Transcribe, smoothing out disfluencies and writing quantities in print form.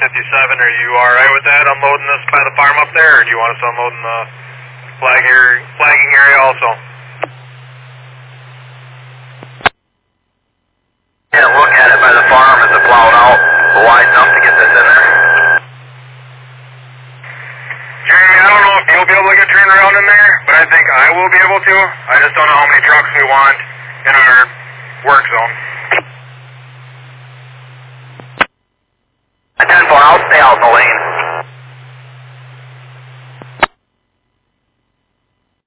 57, are you alright with that, unloading this by the farm up there, or do you want us to unload in the flagging area also? Yeah, look at it by the farm. Is it plowed out wide enough to get this in there? Jeremy, I don't know if you'll be able to get turned around in there, but I think I will be able to. I just don't know how many trucks we want in our work zone. 10-4, I'll stay out in the lane.